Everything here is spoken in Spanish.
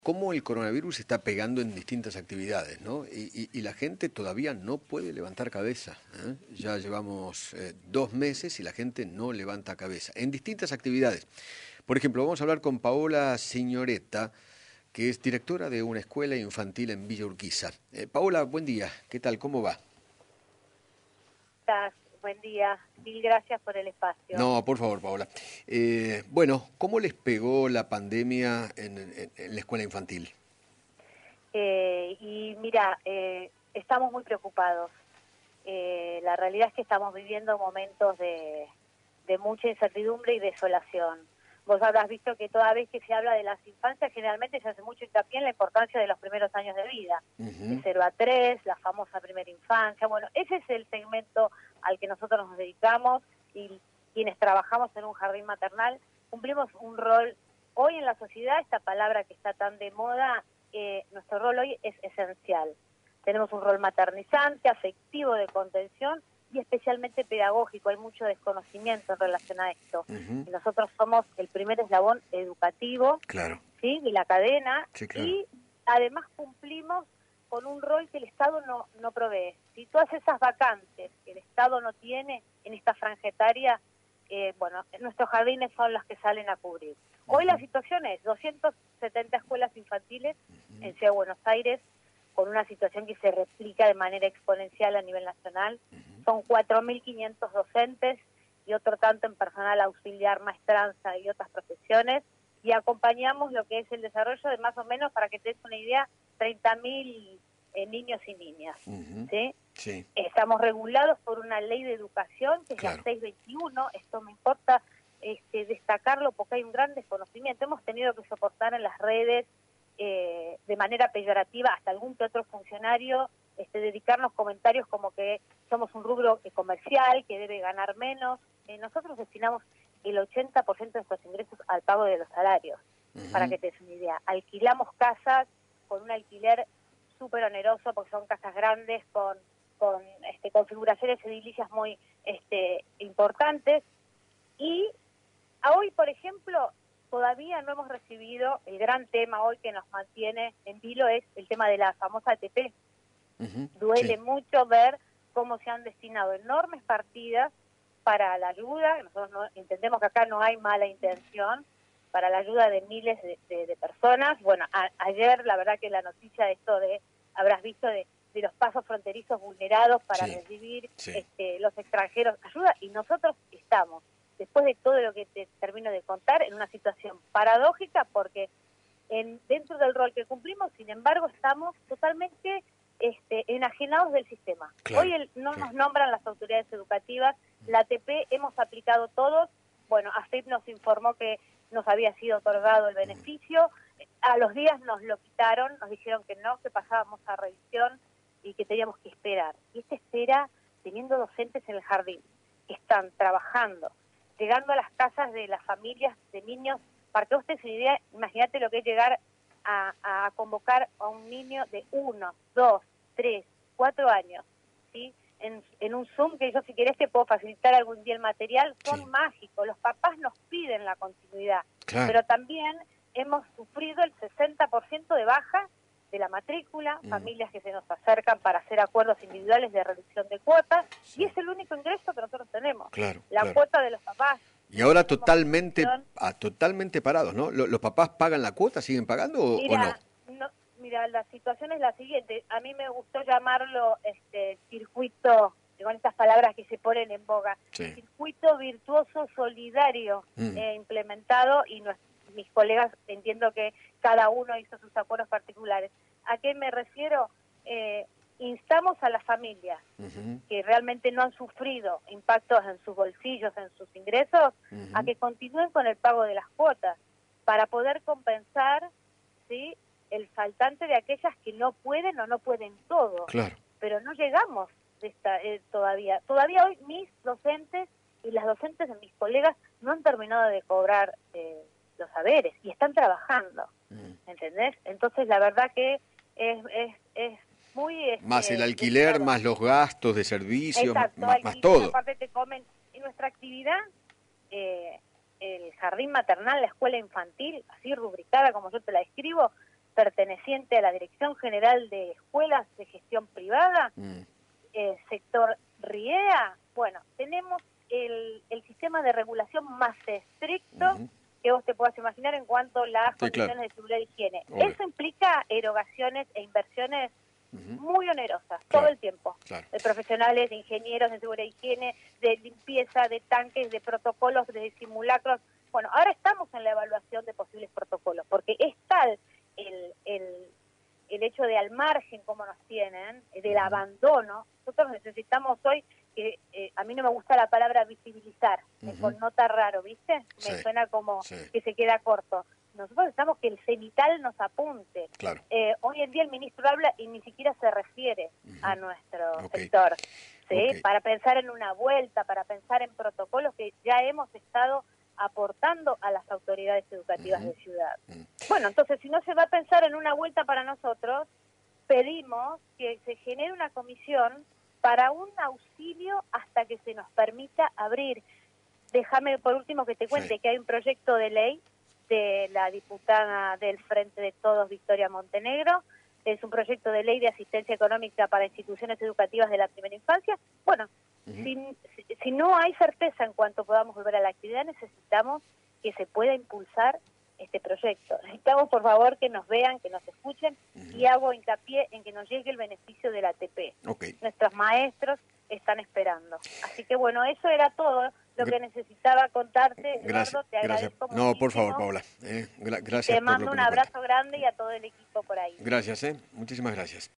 cómo el coronavirus se está pegando en distintas actividades, ¿no? Y la gente todavía no puede levantar cabeza, ¿eh? Ya llevamos 2 meses y la gente no levanta cabeza en distintas actividades. Por ejemplo, vamos a hablar con Paola Signoretta, que es directora de una escuela infantil en Villa Urquiza. Paola, buen día. ¿Qué tal? ¿Cómo va? Buen día, mil gracias por el espacio. No, por favor, Paola. Bueno, ¿cómo les pegó la pandemia en la escuela infantil? Y mira, estamos muy preocupados. La realidad es que estamos viviendo momentos de mucha incertidumbre y desolación. Vos habrás visto que toda vez que se habla de las infancias, generalmente se hace mucho hincapié en la importancia de los primeros años de vida, de 0 a 3, la famosa primera infancia. Bueno, ese es el segmento al que nosotros nos dedicamos y quienes trabajamos en un jardín maternal cumplimos un rol. Hoy en la sociedad, esta palabra que está tan de moda, nuestro rol hoy es esencial. Tenemos un rol maternizante, afectivo, de contención y especialmente pedagógico. Hay mucho desconocimiento en relación a esto. Y nosotros somos el primer eslabón educativo, Claro. ¿sí?, de la cadena, Sí, claro. y además cumplimos con un rol que el Estado no provee. Si todas esas vacantes que el Estado no tiene en esta franja etaria, bueno, nuestros jardines son los que salen a cubrir. Hoy la situación es 270 escuelas infantiles en Ciudad de Buenos Aires, con una situación que se replica de manera exponencial a nivel nacional. Son 4.500 docentes y otro tanto en personal auxiliar, maestranza y otras profesiones, y acompañamos lo que es el desarrollo de más o menos, para que te des una idea, 30.000 niños y niñas. ¿Sí? Sí. Estamos regulados por una ley de educación, que es Claro. la 621, esto me importa destacarlo porque hay un gran desconocimiento. Hemos tenido que soportar en las redes, de manera peyorativa, hasta algún que otro funcionario, dedicarnos comentarios como que somos un rubro comercial, que debe ganar menos. Nosotros destinamos el 80% de nuestros ingresos al pago de los salarios, para que te des una idea. Alquilamos casas con un alquiler súper oneroso, porque son casas grandes, con configuraciones edilicias muy importantes. Y hoy, por ejemplo, todavía no hemos recibido, el gran tema hoy que nos mantiene en vilo es el tema de la famosa ATP. Duele mucho ver cómo se han destinado enormes partidas para la ayuda. Nosotros entendemos que acá no hay mala intención, para la ayuda de miles de personas. Bueno, ayer la verdad que la noticia de esto habrás visto de los pasos fronterizos vulnerados para recibir los extranjeros ayuda, y nosotros estamos, después de todo lo que te termino de contar, en una situación paradójica, porque dentro del rol que cumplimos, sin embargo, estamos totalmente enajenados del sistema. Claro, Hoy no nos nombran las autoridades educativas, la ATP hemos aplicado todos. Bueno, AFIP nos informó que nos había sido otorgado el beneficio, a los días nos lo quitaron, nos dijeron que no, que pasábamos a revisión y que teníamos que esperar. Y esta espera, teniendo docentes en el jardín, que están trabajando, llegando a las casas de las familias de niños, para que usted se una idea, imagínate lo que es llegar a convocar a un niño de 1, 2, 3, 4 años, ¿sí?, en un Zoom, que yo si querés te puedo facilitar algún día el material, son mágicos. Los papás nos piden la continuidad, pero también hemos sufrido el 60% de baja de la matrícula, familias que se nos acercan para hacer acuerdos individuales de reducción de cuotas, y es el único ingreso que nosotros tenemos, la cuota de los papás. Y ahora totalmente parados, ¿no? ¿Los papás pagan la cuota, siguen pagando o no? Mira, la situación es la siguiente. A mí me gustó llamarlo circuito, con estas palabras que se ponen en boga, circuito virtuoso solidario implementado, y mis colegas, entiendo que cada uno hizo sus acuerdos particulares. ¿A qué me refiero? Instamos a las familias que realmente no han sufrido impactos en sus bolsillos, en sus ingresos, a que continúen con el pago de las cuotas, para poder compensar, ¿sí?, el faltante de aquellas que no pueden o no pueden todo. Claro. Pero no llegamos todavía. Todavía hoy mis docentes y las docentes de mis colegas no han terminado de cobrar los saberes y están trabajando, ¿entendés? Entonces la verdad que es muy... más el alquiler, más los gastos de servicios, más todo. Aparte te comen. En nuestra actividad, el jardín maternal, la escuela infantil, así rubricada como yo te la escribo, perteneciente a la Dirección General de Escuelas de Gestión Privada, sector RIEA. Bueno, tenemos el sistema de regulación más estricto que vos te puedas imaginar en cuanto a las condiciones de seguridad y higiene. Obvio. Eso implica erogaciones e inversiones muy onerosas, todo el tiempo. De profesionales, de ingenieros de seguridad y higiene, de limpieza, de tanques, de protocolos, de simulacros. Bueno, ahora estamos en la evaluación de posibles protocolos, porque es tal el hecho de al margen como nos tienen, del abandono. Nosotros necesitamos hoy, que a mí no me gusta la palabra visibilizar, me connota raro, ¿viste? Me suena como que se queda corto. Nosotros necesitamos que el cenital nos apunte. Claro. Hoy en día el ministro habla y ni siquiera se refiere a nuestro sector, ¿sí? Para pensar en una vuelta, para pensar en protocolos que ya hemos estado aportando a las autoridades educativas de ciudad. Bueno, entonces si no se va a pensar en una vuelta para nosotros, pedimos que se genere una comisión para un auxilio hasta que se nos permita abrir. Déjame por último que te cuente que hay un proyecto de ley de la diputada del Frente de Todos, Victoria Montenegro. Es un proyecto de ley de asistencia económica para instituciones educativas de la primera infancia. Bueno, si no hay certeza en cuanto podamos volver a la actividad, necesitamos que se pueda impulsar este proyecto. Necesitamos, por favor, que nos vean, que nos escuchen, y hago hincapié en que nos llegue el beneficio del ATP. Nuestros maestros están esperando. Así que, bueno, eso era todo lo que necesitaba contarte. Eduardo, te agradezco muchísimo. No, por favor, Paola. Gracias. Te mando un abrazo grande y a todo el equipo por ahí. Gracias, muchísimas gracias.